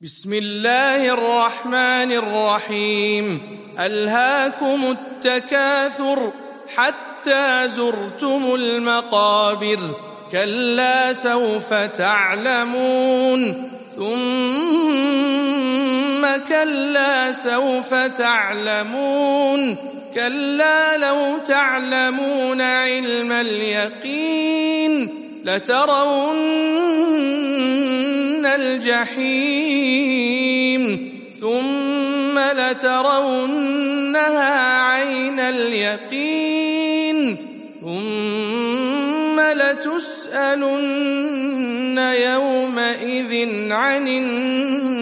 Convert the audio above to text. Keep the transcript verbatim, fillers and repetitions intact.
بسم الله الرحمن الرحيم. ألهاكم التكاثر حتى زرتم المقابر، كلا سوف تعلمون ثم كلا سوف تعلمون كلا لو تعلمون علم اليقين لترون الجحيم ثم لترونها عين اليقين ثم لتسألن يومئذ عن النعيم.